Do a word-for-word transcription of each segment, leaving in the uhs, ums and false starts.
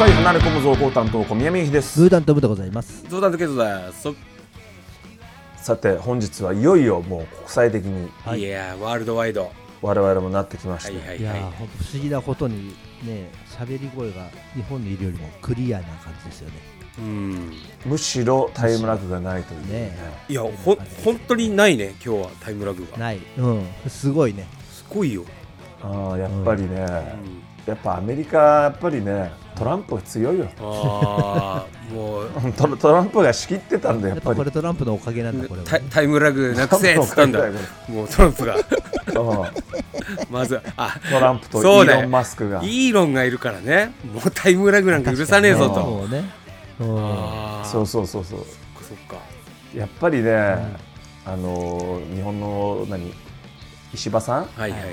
際離れ込む増行担当小宮美です。 ブーダントムでございます。 ゾウダントケイトです。 さて本日はいよいよもう国際的に、 はい、いやワールドワイド我々もなってきまして、 はいはいはい、 いやー不思議なことにね、喋り声が日本にいるよりもクリアな感じですよね。 うん、 むしろタイムラグがないというね。 ねいやほ本当にないね。今日はタイムラグがない、うん、すごいね。 すごいよ。 あやっぱりね、うん、やっぱアメリカやっぱりねトランプが強いよ。 あもうト, トランプが仕切ってたんだやっぱり。 やっぱこれトランプのおかげなんだこれは、ね、 タ, タイムラグなくせっつったんだもうトランプがまずあトランプとイーロン・マスクが、 イーロンがいるからね、もうタイムラグなんか許さねえぞと。 そうね、 あそうそうそうそう。 そっかやっぱりね、うん、あの日本の何石破さん、 はいはいはいはい、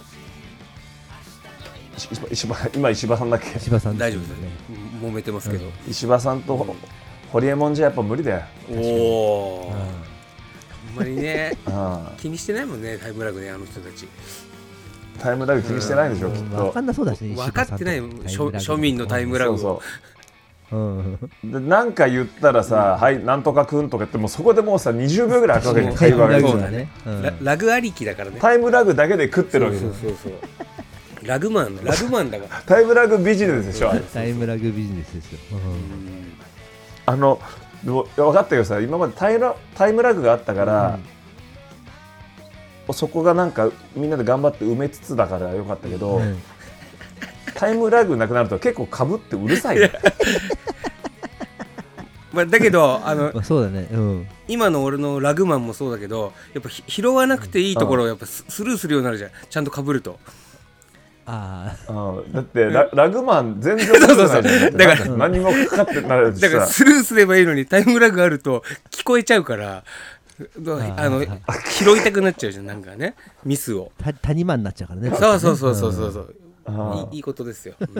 石破今石破さんだっけ。 石破さん大丈夫ですね。揉めてますけど、うん、 石破さんと堀江門じゃやっぱ無理だよ。 おお、うん、あんまりね気にしてないもんねタイムラグね、あの人たち。 タイムラグ気にしてないでしょ、うん、きっと。 分かんなそうだしね。 分かってない庶民のタイムラグを。そうそう、うん、でなんか言ったらさ、うん、はいなんとかくんとか言ってもそこでもうさにじゅうびょうぐらい空くわけじゃん、会話が。 そうだね、うん、ラ, ラグありきだからね。 タイムラグだけで食ってるわけですよ。 そうそうそうそうラグマンラグマンだからタイムラグビジネスでしょ。 タイムラグビジネスですよ、うん、 あの分かったけどさ、今までタイラタイムラグがあったから、うん、そこがなんかみんなで頑張って埋めつつだからよかったけど、うん、タイムラグなくなると結構かぶってうるさい、ねまあ、だけどあの、 まあ、そうだね、うん、 今の俺のラグマンもそうだけど、やっぱ拾わなくていいところをやっぱスルーするようになるじゃん、ちゃんとかぶると。 ああだって ラ, ラグマン全然そうそうそうだから何もかかってないしさ、 だからスルーすればいいのにタイムラグがあると聞こえちゃうからあの拾いたくなっちゃうじゃん、なんかねミスを谷間になっちゃうからね。 そうそうそうそうそう、うん、い, いいことですよ、うん、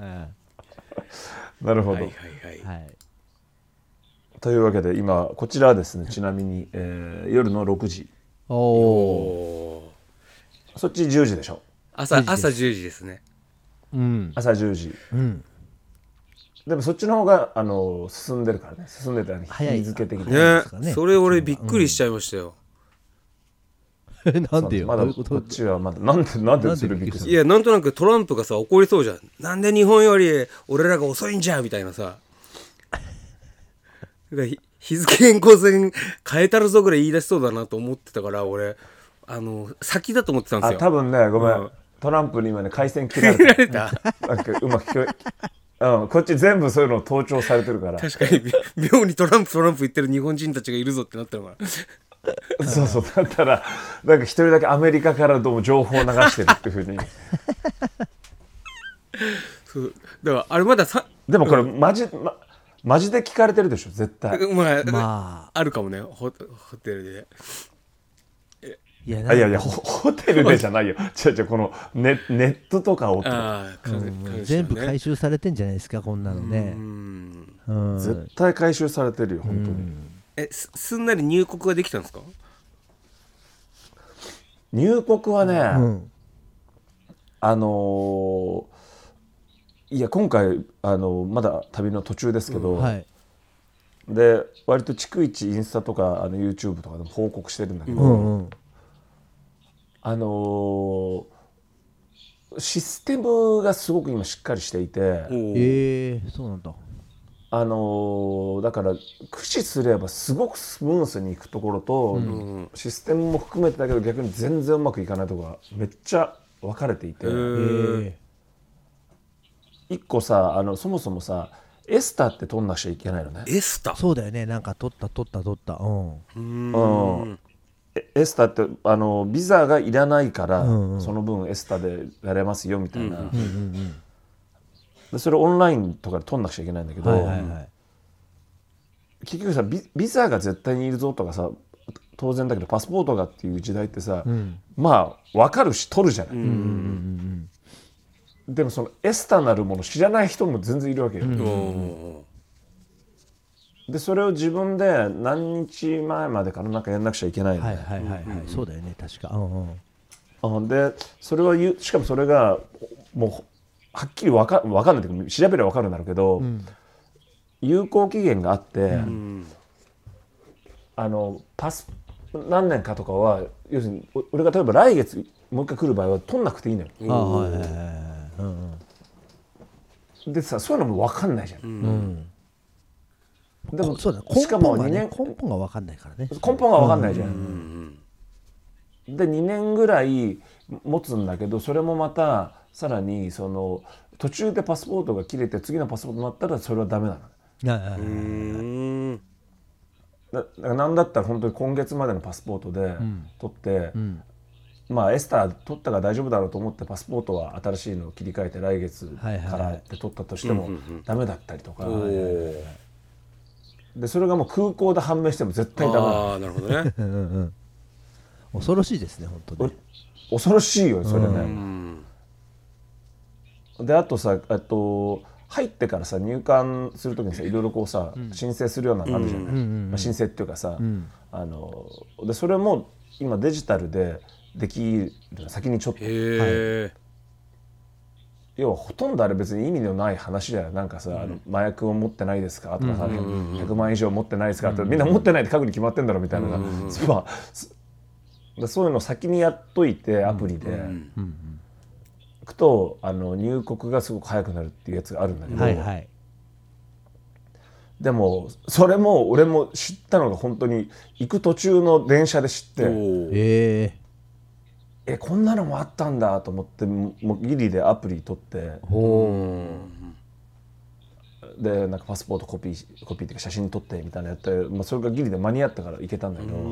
なるほど、はいはいはい、はい、というわけで今こちらはですね、ちなみに、えー、夜のろくじ。 おおそっちじゅうじでしょ。 朝, 朝じゅうじですね、 うん、 朝じゅうじ、うん、でもそっちの方があの進んでるからね、進んでたら日付的に、 ねね、それ俺びっくりしちゃいましたよ、 うん、なんでよ、 まだこっちはまだなんでなんでそれびっくりする。 いやなんとなくトランプがさ怒りそうじゃん、なんで日本より俺らが遅いんじゃんみたいなさ日付変更線変えたるぞぐらい言い出しそうだなと思ってたから、俺あの先だと思ってたんですよ。 あ多分ねごめん、うん、トランプに今ね回線切られたなんかうまく聞こえ、うん、こっち全部そういうの盗聴されてるから。 確かに妙にトランプトランプ言ってる日本人たちがいるぞってなったのかなそうそう、だったらなんか一人だけアメリカからどうも情報を流してるっていう風にそうだからあれまださでもこれマジ、ま、マジで聞かれてるでしょ絶対。 まあ、 まあ、 あるかもね ホ, ホテルで。 いやいやいや ホ, ホテルでじゃないよ違う違うこの ネ, ネットとかをあ、うんね、全部回収されてんじゃないですかこんなのね。うん、 うん、絶対回収されてるよ本当に、うん、 え す, すんなり入国ができたんですか。 入国はね、うん、あのー、いや今回あのまだ旅の途中ですけど、うんはい、で割と逐一インスタとかあの YouTube とかでも報告してるんだけど、うんうん、あのー、システムがすごく今しっかりしていて、 えー、そうなんだ。 あのー、だから駆使すればすごくスムースにいくところと、うん、システムも含めてだけど逆に全然うまくいかないところがめっちゃ分かれていて、えー、いっこさあのそもそもさエスタって取んなくちゃいけないのね。 エスタそうだよね、なんか取った取った取ったうんうん、うん、エスタってあのビザがいらないから、うんうん、その分エスタでやれますよみたいな、うんうんうん、でそれオンラインとかで取んなくちゃいけないんだけど、はいはいはい、結局さ ビ, ビザが絶対にいるぞとかさ当然だけどパスポートがっていう時代ってさ、うん、まあ分かるし取るじゃない、うんうんうんうん、でもそのエスタなるもの知らない人も全然いるわけよ、うんうんうん、でそれを自分で何日前までからなんかやんなくちゃいけないんだよ、 はいはいはいはい、うんうん、そうだよね確か、うんうん、 でそれはしかもそれがもうはっきり分か分かんないというか調べれば分かるんだろうけど、うん、有効期限があって、うん、あのパス何年かとかは要するに俺が例えば来月もう一回来る場合は取んなくていいのよ。あ、はいはいはい、うんうん、でさそういうのも分かんないじゃん。うんでもそうだ、しかもにねん根本が分かんないからね。 根本が分かんないじゃん、うんうん、でにねんぐらい持つんだけどそれもまたさらにその途中でパスポートが切れて次のパスポートになったらそれはダメなの。うーんだから何だったら本当に今月までのパスポートで取って、うんうん、まあエスター取ったから大丈夫だろうと思ってパスポートは新しいのを切り替えて来月からって取ったとしてもダメだったりとか、でそれがもう空港で判明しても絶対ダメなの。 あ、なるほどねうん、うん、恐ろしいですね本当に。 恐ろしいよそれね、うん、であとさあと入ってからさ入管するときにさいろいろこうさ、うん、申請するようなのあるじゃない、うん、まあ、申請っていうかさ、うん、あのでそれも今デジタルでできる先にちょっと、はい、要はほとんどあれ別に意味のない話じゃない。なんかさ、うん、あの麻薬を持ってないですかとかさ、うんうんうん、ひゃくまん以上持ってないですかって、うんうん、みんな持ってないって書くに決まってんだろみたいな、うんうんうん、そう、そういうのを先にやっといてアプリで、うんうんうん、いくとあの入国がすごく早くなるっていうやつがあるんだけど、はいはい、でもそれも俺も知ったのが本当に行く途中の電車で知って、えーえこんなのもあったんだと思ってもうギリでアプリ取ってでなんかパスポートコピーコピーっていうか写真撮ってみたいなやって、まあ、それがギリで間に合ったから行けたんだけど、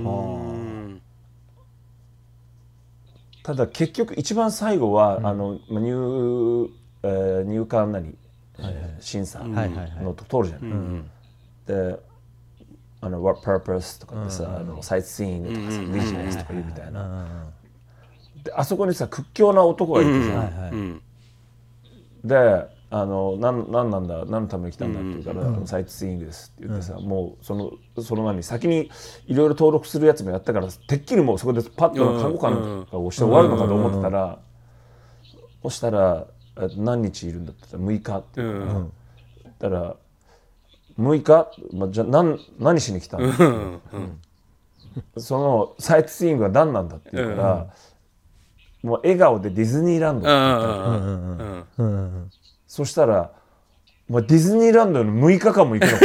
ただ結局一番最後は、うん、あの入、えー、入管なり、はいはい、審査のと通るじゃない、うんうん、であの What purpose とかってさ、うん、あのサイトシーイングとかさ、うん、ビジネスとか言うみたいな、うんであそこにさ屈強な男がいてさ、うんうん、であのなんなんなんだ何のために来たんだって言うから、うん、サイトシーイングですって言ってさ、うん、もうそのその何先にいろいろ登録するやつもやったからてっきりもうそこでパッと看護官が押して終わるのかと思ってたら、うん、そしたら何日いるんだって言ったらむいかって言うから、うん、言ったらむいか、まあ、じゃあ 何, 何しに来たの、うんうん、そのサイトシーイングは何なんだって言うから、うんもう笑顔でディズニーランドって言ったの。そしたらもうディズニーランドのむいかかんも行く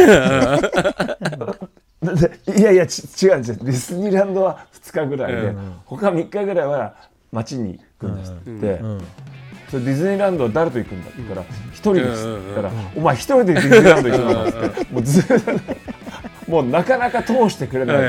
のいやいやち違う違うディズニーランドはふつかぐらいで、うん、他みっかぐらいは街に行くんですって言って、うんうん、それディズニーランドは誰と行くんだって言ったら一人ですって言ったら、うんうん、お前一人でディズニーランド行くのかってもうずっともうなかなか通してくれない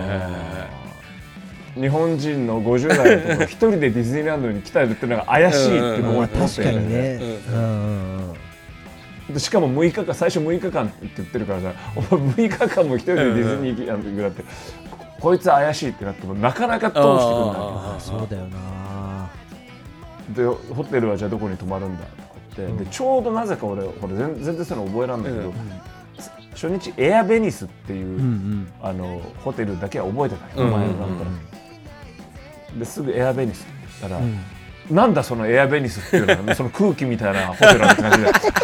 日本人のごじゅう代のところ一人でディズニーランドに来たりっていうのが怪しいって思ってましたよね。確かにね、うんうん、しかもむいかかん最初むいかかんって言ってるからさお前むいかかんも一人でディズニーランドに行くってこいつ怪しいってなってもなかなか通してくるんだよ。 そうだよな。 でホテルはじゃあどこに泊まるんだとかって、うん、でちょうどなぜか俺これ全然そういうの覚えらんないけど、うん初日エアベニスっていう、うんうん、あのホテルだけは覚えてたよ、前のなんとなくですぐエアベニスって言ったら、うん、なんだそのエアベニスっていうのはその空気みたいなホテルの感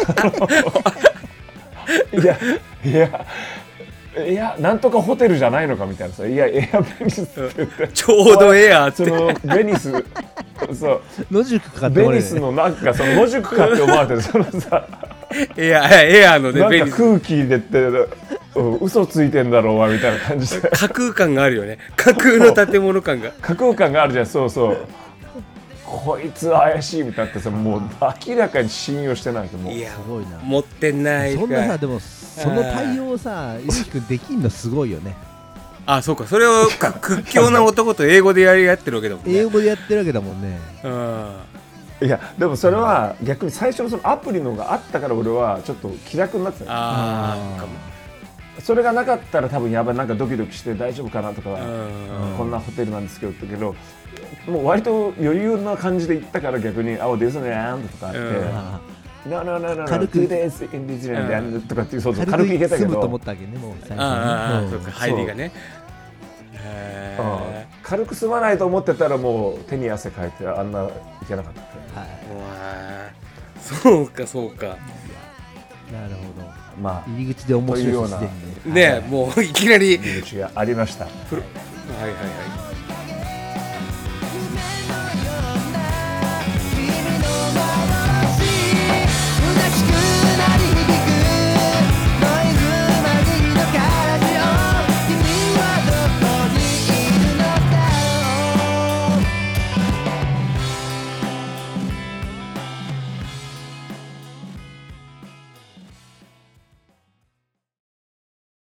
じでいやいやいやなんとかホテルじゃないのかみたいなさいやエアベニスって言ってちょうどエアってそのベニスそう野宿かってベニスのなんかその野宿かって思われてるそのさエアエアのねなんか空気でって嘘ついてんだろうわみたいな感じで架空感があるよね架空の建物感が架空感があるじゃんそうそうこいつ怪しいみたいなってさもう明らかに信用してないともういやすごいな持ってないそんなさでもその対応さゆきくんできんのすごいよねあそうかそれを屈強な男と英語でやり合ってるわけだもんね英語でやってるわけだもんねうんいやでもそれは逆に最初のそのアプリのがあったから俺はちょっと気楽になってたああそれがなかったら多分やばいなんかドキドキして大丈夫かなとかこんなホテルなんですけどってけどもう割と余裕な感じで行ったから逆に「あ、ディズニーランド」とかあって「No, no, no, no, no, two days in Disneyland」とかっていうそうそう軽く行けたけど軽く住むと思ったわけねもう最初ああそうか入りがね軽く住まないと思ってたらもう手に汗かいてあんないけなかった、はい、 そうかそうか。 なるほど。 まあ入り口で面白いですね。 というようなね、もういきなり入り口がありました。 はいはいはい。